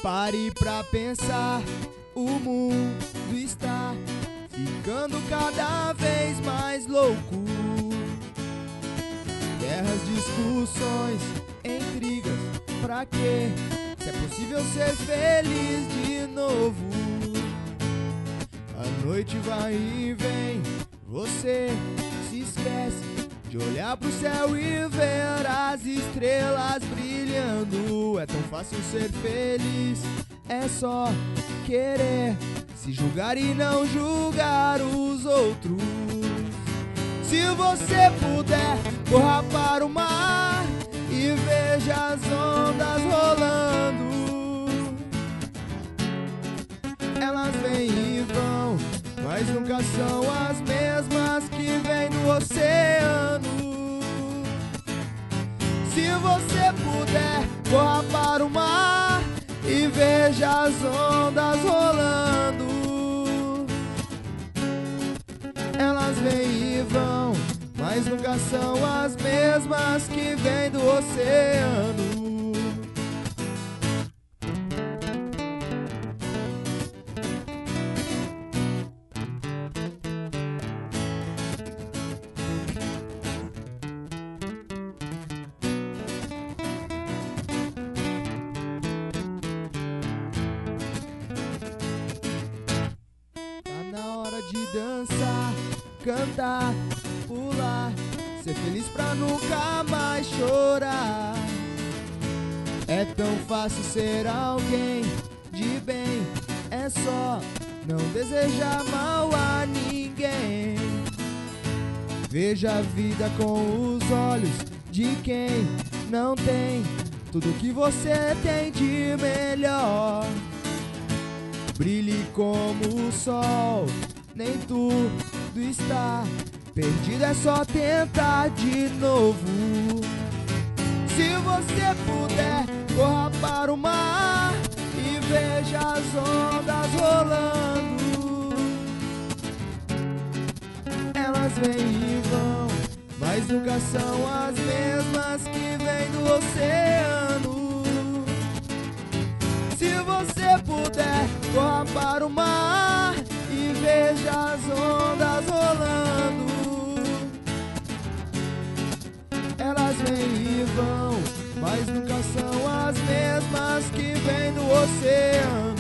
Pare pra pensar, o mundo está ficando cada vez mais louco. Guerras, discussões, intrigas, pra quê? Se é possível ser feliz de novo. A noite vai e vem, você se esquece de olhar pro céu e ver as estrelas brilhando. É tão fácil ser feliz, é só querer se julgar e não julgar os outros. Se você puder, corra para o mar e veja as ondas rolando. Elas vêm e vão, mas nunca são as mesmas que vêm do oceano. Se você puder, corra para o mar e veja as ondas rolando. Elas vêm e vão, mas nunca são as mesmas que vêm do oceano. De dançar, cantar, pular, ser feliz pra nunca mais chorar. É tão fácil ser alguém de bem, é só não desejar mal a ninguém. Veja a vida com os olhos de quem não tem tudo que você tem de melhor. Brilhe como o sol, nem tudo está perdido, é só tentar de novo. Se você puder, corra para o mar e veja as ondas rolando. Elas vêm e vão, mas nunca são as mesmas que vêm do oceano. Se você puder, corra para o mar e veja as ondas rolando. Elas vêm e vão, mas nunca são as mesmas que vêm do oceano.